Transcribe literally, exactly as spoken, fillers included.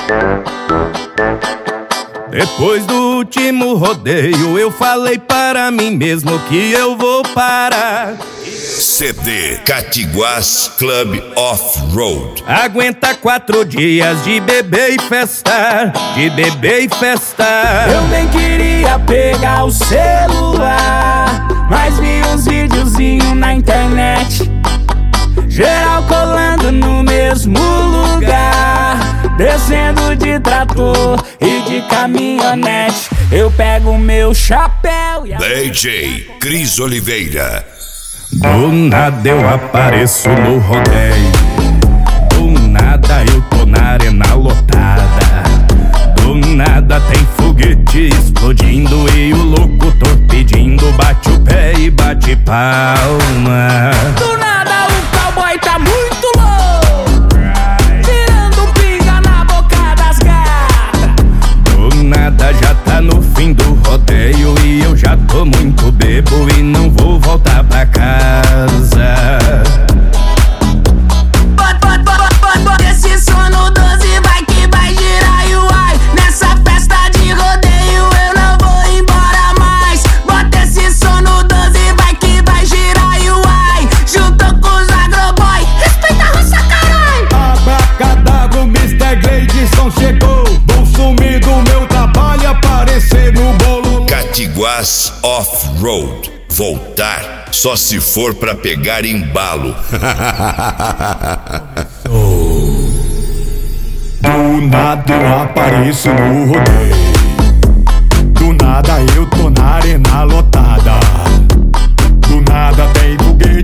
Depois do último rodeio, eu falei para mim mesmo que eu vou parar. C D Catiguás Club Off-Road. Aguenta quatro dias de beber e festar, de beber e festar. Eu nem queria pegar o celular, mas vi uns videozinhos na internet, geral colando no mesmo lugar, descendo de trator e de caminhonete. Eu pego meu chapéu e a... D J Cris Oliveira. Do nada eu apareço no rodeio, do nada eu tô na arena lotada, do nada tem foguete explodindo e o locutor pedindo bate o pé e bate palma. Do nada o cowboy tá muito louco, tirando pinga na boca das gatas. Do nada já tá no fim do rodeio e eu já tô muito bebo e não vou voltar pra casa. Bota, bota, bota, bota esse som no doze, vai que vai girar e uai. Nessa festa de rodeio eu não vou embora mais. Bota esse som no doze, vai que vai girar e uai. Juntou com os agroboy, respeita a roça, carai. Abracadabra, o mister Gleidson chegou. Vou sumir do meu trabalho, aparecer no bolo. Catiguás Off-Road. Voltar só se for pra pegar embalo. Do nada eu apareço no rodeio, do nada eu tô na arena lotada, do nada tem foguete